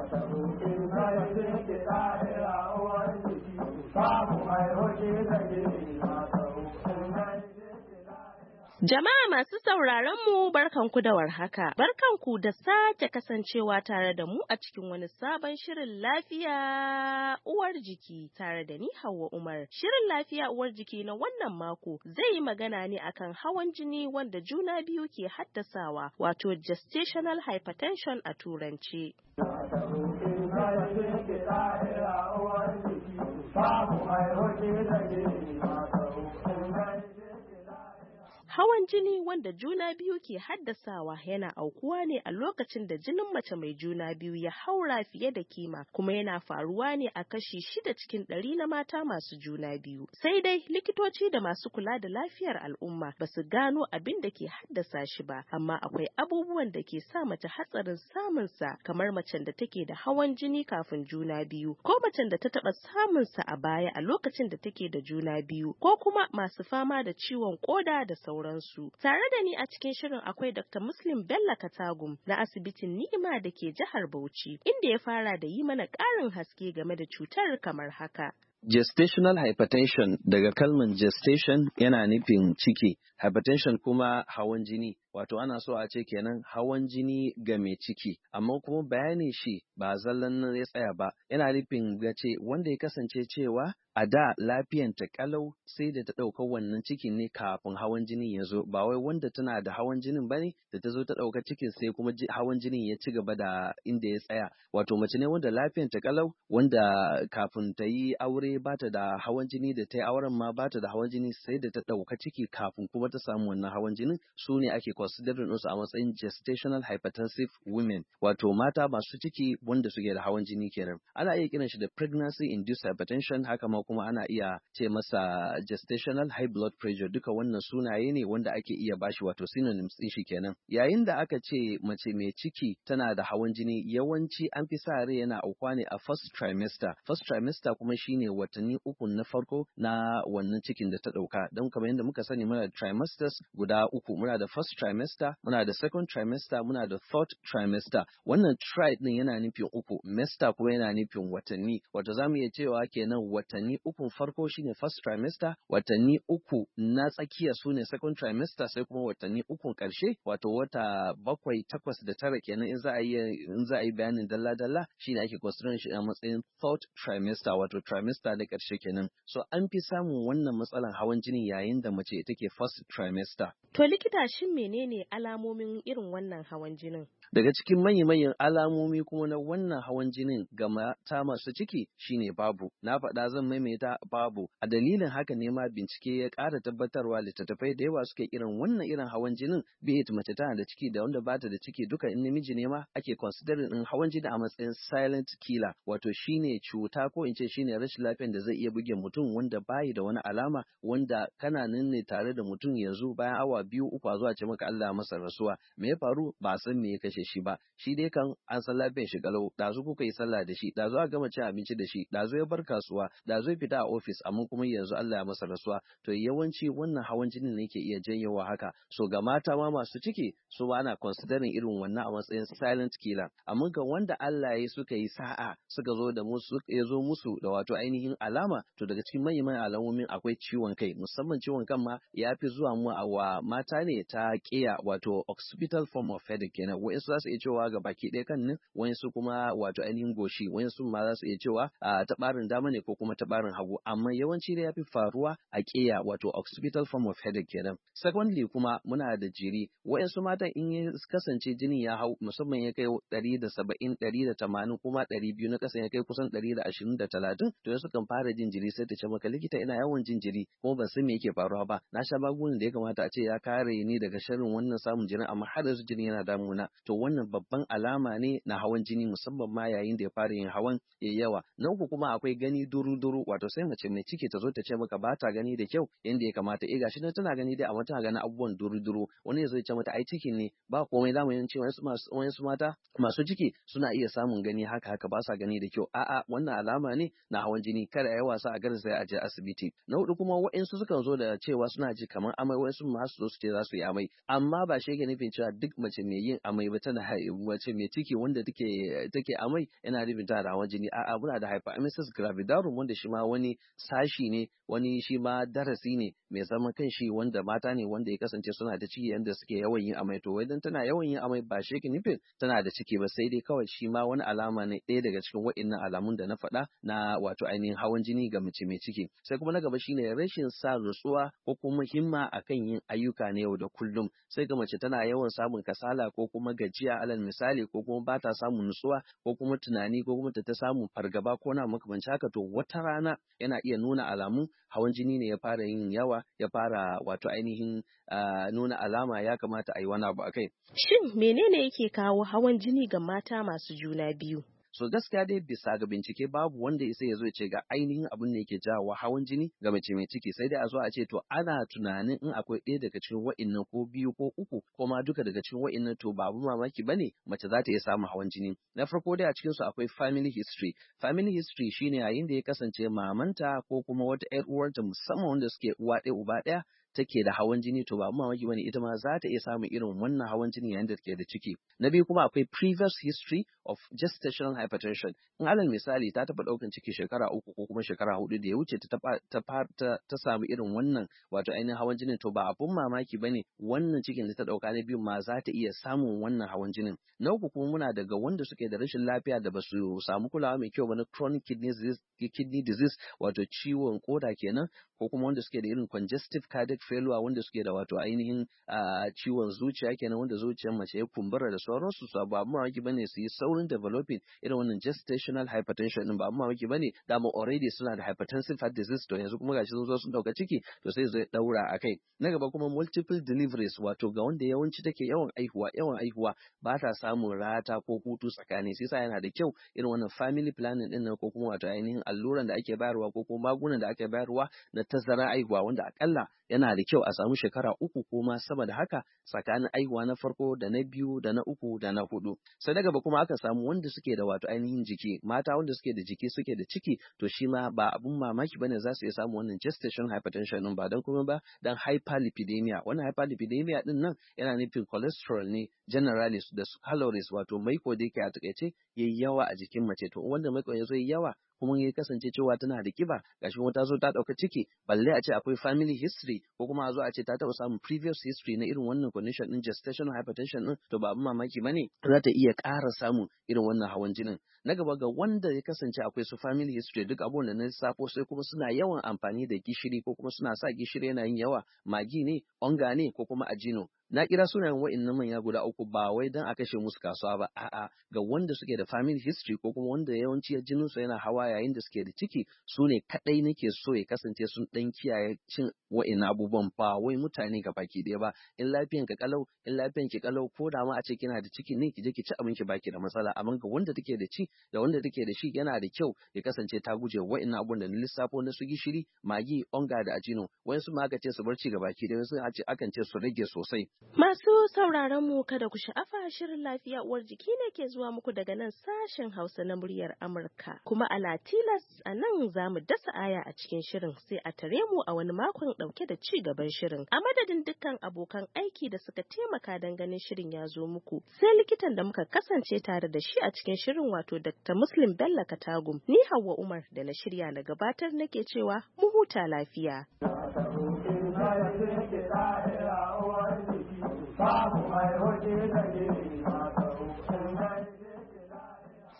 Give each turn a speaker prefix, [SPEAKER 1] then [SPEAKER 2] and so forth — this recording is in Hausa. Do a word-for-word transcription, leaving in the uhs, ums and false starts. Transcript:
[SPEAKER 1] Jama'a masu sauraron mu barkanku da warhaka. Barkanku da sake kasancewa tare da mu a cikin wani sabon shirin lafiya uwar jiki tare da ni Hauwa Umar. Shirin lafiya uwar jiki na wannan mako zai yi magana ne akan hawan jini wanda juna biyu ke haddasawa, wato gestational hypertension a turanci. Hawan jini wanda juna biyu ke haddasawa yana aukuwa ne a lokacin da jinin mace mai juna biyu ya haura fiye da kima, kuma yana faruwa ne a kashi shida cikin ɗari na mata masu juna biyu. Sai dai likitoci da masu kula da lafiyar al'umma ba su gano abin da ke haddasa shi ba, amma akwai abubuwan da ke sa mace hatsarin samun sa, kamar macen da take da hawan jini kafin juna biyu, ko macen da ta taɓa samun sa a baya a lokacin da take da juna biyu, ko kuma masu fama da ciwon koda da sauran su. Tare da ni a cikin shirin akwai Doctor Muslim Bello Katagum na asibitin Ni'ima da ke jihar Bauchi, inda ya fara da yi mana ƙarin haske game da cutar kamar haka.
[SPEAKER 2] Gestational hypertension daga kalman gestation yana nufin ciki, hypertension kuma hawan jini. Wato ana so a ce kenan hawan jini ga mai ciki, amma kuma bayanin shi ba zallan nan ya tsaya ba, yana nufin ga ce wanda ya kasance cewa a da lafiyanta kalau sai da ta ɗauka wannan cikin ne kafin hawan jinin ya zo, ba wai wanda tana da hawan jinin ba ne da ta zo ta ɗauka cikin sai kuma hawan jinin ya ci gaba da inda ya tsaya. Wato mace ne wanda lafiyanta kalau, wanda kafin ta yi aure ba ta da hawan jini, da ta yi auren ma ba ta da hawan jini, sai da ta ɗauka ciki kafin kuma ta samu wannan hawan jinin, su ne ake considering ɗinsu a matsayin gestational hypertensive women, wato mata masu ciki wanda suke da hawan jini kenan. Ana iya kiran shi da pregnancy induced hypertension, haka ma kuma ana iya ce masa gestational high blood pressure. Duka wannan sunaye ne wanda ake iya bashi, wato synonyms ɗin shi kenan. Yayin da aka ce mace mai ciki tana da hawan jini, yawanci an fi sa rai yana aukuwa ne a first trimester. First trimester kuma shine watanni uku na farko na wannan cikin da ta ɗauka. Don kamar yadda muka sani muna da trimesters guda uku, muna da first trimester, muna da second trimester, muna da third trimester. Wannan tri din yana nufin uku, mester kuma yana nufin watanni. Wato zamu iya cewa kenan watanni ukun farko shine first trimester, watanni uku na tsakiya sune second trimester, sai kuma watanni ukun karshe, wato wata bakwai, takwas da tara kenan in za a yi in za a yi bayanin dalla dalla, shine ake considering shi a matsayin third trimester, wato trimester da karshe kenan. So an fi samun wannan matsalan hawan jini yayin da mace take first trimester.
[SPEAKER 1] To likita, shin menene alamomin irin wannan hawan jinin?
[SPEAKER 2] Daga cikin manya-manyan alamomi kuma na wannan hawan jinin ga mata masu ciki shine babu. Na faɗa zan maimaita babu. A dalilin haka ne ma bincike ya ƙara tabbatarwa, littattafai da yawa suke irin wannan irin hawan jinin, be it mace tana da ciki da wanda bata da ciki, duka in namiji ne ma ake considering din hawan jini a matsayin silent killer, wato shine cuta ko in ce shine rashin lafiyar da zai iya buge mutum wanda bayi da wani alama, wanda kana nan ne tare da mutum yanzu bayan awa biyu uku a zuwa ce maka Allah masa rasuwa. Me ya faru? Ba san me ya kashe shi ba. Shi dai kan an san lafiyar shi kalau, dazu kuka yi sallah da shi, dazu a gama cin abinci da shi, dazu ya bar kasuwa, dazu ya fita a office, amma kuma yanzu Allah ya masa rasuwa. To yawanci wannan hawan jinin ne ke iya janyowa haka. So ga mata ma masu ciki, su ma ana considering irin wannan a matsayin silent killer. Amma ga wanda Allah ya suka yi sa'a suka zo da musu ya zo musu da wato ainihin alama, to daga cikin manyan alamomin akwai ciwon kai, musamman ciwon kan ma ya fi zuwa mu a wa mata ne ta kiya, wato occipital form of headache kenan. Wa'insu za su iya cewa ga baki ɗaya kan nan, wa'insu kuma wato ainihin goshi, wa'insu ma za su iya cewa a ta ɓarin dama ne ko kuma ta ɓarin hagu, amma yawanci da ya fi faruwa a kiya, wato occipital form of headache kenan. Secondly kuma muna da jiri. Wa'insu matan in ya kasance jinin ya hau, musamman ya kai ɗari da saba'in, ɗari da tamanin, kuma ɗari biyu na ƙasa ya kai kusan ɗari da ashirin da talatin, to yanzu kan fara jin jiri sai ta ce maka likita ina yawan jin jiri kuma ban san me yake faruwa ba. Na sha magungunan da ya kamata a ce ya kare ni daga sharrin wannan samun jini, amma har yanzu jini yana damuna. To wannan babban alama ne na hawan jini, musamman ma yayin da ya fara yin hawan ya yawa. Na uku kuma akwai gani duru-duru, wato sai mace mai ciki ta zo ta ce maka ba ta gani da kyau yanda ya kamata. Eh gashi nan tana gani dai, amma tana ganin abubuwan duru-duru. Wani ya zo ya ce mata ai cikin ne, ba komai, zamu yi cewa wasu mata masu ciki suna iya samun gani haka haka, ba sa gani da kyau. A'a, wannan alama ne na hawan jini, kada a yi wasa a garzaya a je asibiti. Na hudu kuma wa'insu sukan zo da cewa suna ji kamar amai, wa'insu ma su zo su ce za su yi amai. amma ba shi yake nufin cewa duk mace mai yin amai ba tana mace mai ciki wanda take take amai yana nufin tana da hawan jini. A'a, muna da hyperemesis gravidarum wanda shi ma wani sashi ne, wani shi ma darasi ne mai zaman kanshi wanda mata ne wanda ya kasance suna da ciki yanda suke yawan yin amai. To idan tana yawan yin amai ba shi yake nufin tana da ciki ba, sai dai kawai shi ma wani alama ne ɗaya daga cikin waɗannan alamun da na faɗa na wato ainihin hawan jini ga mace mai ciki. Sai kuma na gaba shine rashin sa nutsuwa ko kuma himma akan yin ayyuka na yau da kullum. Sai ga mace tana yawan samun kasala ko kuma gajiya, alal misali, ko kuma ba ta samun nutsuwa ko kuma tunani ko kuma ta ta samun fargaba ko na makamanci haka. To wata rana yana iya nuna alamun hawan jini ne ya fara yin yawa, ya fara wato ainihin uh, nuna alama ya kamata a yi wani abu akai.
[SPEAKER 1] Shin menene yake kawo hawan jini ga mata masu juna biyu?
[SPEAKER 2] So gaskiya dai bisa ga bincike babu wanda ya sai ya zo ya ce ga ainihin abin da yake jawo hawan jini ga mace mai ciki, sai dai a zo a ce to ana tunanin in akwai ɗaya daga cikin wa'innan ko biyu ko uku ko ma duka daga cikin wa'innan to babu mamaki bane mace za ta iya samun hawan jini. Na farko dai a cikin su akwai family history. Family history shine yayin da ya kasance mamanta ko kuma wata ƴar uwarta musamman wanda suke uwa ɗaya uba ɗaya take da hawan jini, to ba mamaki bane ita ma za ta iya samun irin wannan hawan jini yayin da take da ciki. Na biyu kuma akwai previous history of gestational hypertension. In alal misali ta taɓa ɗaukan ciki shekara uku ko kuma shekara hudu da ya wuce ta ta ta ta samu irin wannan wato ainihin hawan jinin, to ba abun mamaki bane wannan cikin da ta ɗauka na biyu ma za ta iya samun wannan hawan jinin. Na uku kuma muna daga wanda suke da rashin lafiya da basu samu kulawa mai kyau ba na chronic kidney disease, kidney disease wato ciwon koda kenan, ko kuma wanda suke da irin congestive cardiac failure wanda suke da wato ainihin ciwon zuciya kenan wanda zuciyar mace ya kumbura da sauransu. So ba mamaki bane su yi saurin developing irin wannan gestational hypertension din, ba mamaki bane dama already suna da hypertensive heart disease, to yanzu kuma gashi sun zo sun dauka ciki to sai zai daura akai. Na gaba kuma multiple deliveries, wato ga wanda yawanci take yawan aihuwa yawan aihuwa ba ta samun rata ko hutu tsakani, sai sa yana da kyau irin wannan family planning din nan ko kuma wato ainihin alluran da ake bayarwa ko kuma magunan da ake bayarwa na tazarar aihuwa wanda akalla yana da kyau a samu shekara uku ko ma sama da haka tsakanin aihuwa na farko da na biyu da na uku da na hudu. Sai daga ba kuma aka samu wanda suke da wato ainihin jiki, mata wanda suke da jiki suke da ciki, to shi ma ba abun mamaki bane za su iya samu wannan gestational hypertension din, ba dan kuma ba dan hyperlipidemia. Wannan hyperlipidemia din nan yana nufin cholesterol ne generalis da calories, wato maiko da yake a takaice yayi yawa a jikin mace. To wanda maiko ya zo yayi yawa kuma ya kasance cewa tana da kiba, gashi kuma ta zo ta dauka ciki, balle a ce akwai family history ko kuma a zo a ce ta taba samun previous history na irin wannan condition din gestational hypertension din, to ba abin mamaki bane za ta iya ƙara samun irin wannan hawan jinin. Na gaba ga wanda ya kasance akwai su family history duk abubuwan da na lissafo, sai kuma suna yawan amfani da gishiri ko kuma suna sa gishiri yana yin yawa, magi ne, onga ne ko kuma ajino. Na kira sunayen wa'innan manya guda uku ba wai dan a kashe musu kasuwa ba, a'a ga wanda suke da family history ko kuma wanda yawanci jinin su yana hawa yayin da suke da ciki, su ne kadai nake so ya kasance sun dan kiyaye cin wa'innan abubuwan, ba wai mutane ga baki ɗaya ba. In lafiyan ka kalau, in lafiyan ki kalau, ko da ma a ce kina da ciki ne ki je ki ci abinci baki da matsala, amma ga wanda take da ci da wanda take da shi yana da kyau ya kasance ta guje wa'innan abubuwan da na lissafo na su gishiri, magi, onga da ajino. Wayansu ma aka ce su bar ci ga baki ɗaya, wasu akan ce su rage sosai.
[SPEAKER 1] Masu sauraron mu kada ku sha'afa, shirin lafiya uwar jiki ne ke zuwa muku daga nan sashen Hausa na muryar Amurka. Kuma a Latilas a nan za mu dasa aya a cikin shirin, sai a tare mu a wani makon ɗauke da ci gaban shirin. A madadin dukkan abokan aiki da suka taimaka don ganin shirin ya zo muku, sai likitan da muka kasance tare da shi a cikin shirin wato Dakta Muslim Bello Katagum. Ni Hauwa Umar da na shirya na gabatar nake cewa mu huta lafiya. Babu mai hoji da ke